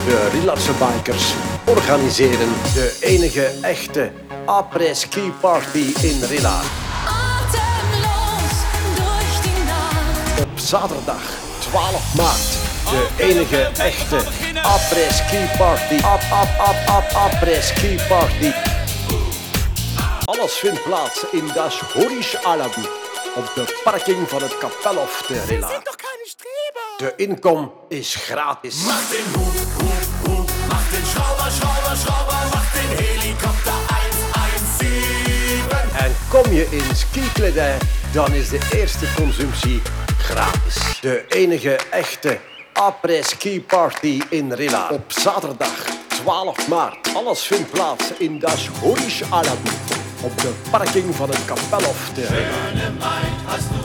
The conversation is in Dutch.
De Rielandse bikers organiseren de enige echte après-ski party in Rilla. Atemlos durch die Nacht. Op zaterdag 12 maart. De enige echte après-ski party. Après-ski party. Alles vindt plaats in das Horisch Alabu. Op de parking van het Kapelhof te Rilla. Sind doch keine Streber. De inkom is gratis. Mach den Hut, Hut, Hut, mach den Schrauber, Schrauber, Schrauber, mach den Helikopter 117. En kom je in skikledij, dan is de eerste consumptie gratis. De enige echte après-ski party in Rilla. Op zaterdag 12 maart. Alles vindt plaats in das Horisch Alabu. Op de parking van het Kapelhof te Rilla. Schöne Maid, hast du